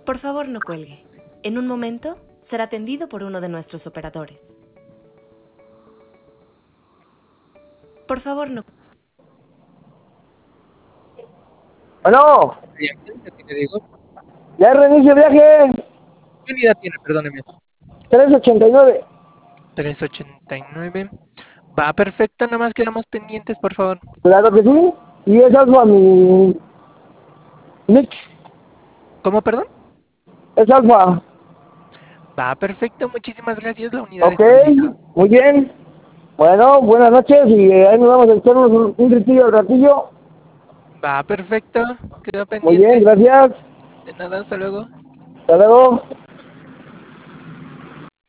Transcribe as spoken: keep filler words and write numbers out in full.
Por favor, no cuelgue. En un momento será atendido por uno de nuestros operadores. Por favor, no. Bueno, ¿Qué te digo? ya reinicio el viaje. ¿Qué unidad tiene? Perdóneme. trescientos ochenta y nueve. trescientos ochenta y nueve. Va, perfecto, nada más quedamos pendientes, por favor. Claro que sí. Y es alfa mi... Nick. ¿Cómo, perdón? Es alfa. Va, perfecto, muchísimas gracias, la unidad Ok, está lista. muy bien. Bueno, buenas noches y eh, ahí nos vamos a echarnos un, un gritillo al ratillo. Va, perfecto, quedo Muy bien, pendiente. gracias. De nada, hasta luego. Hasta luego.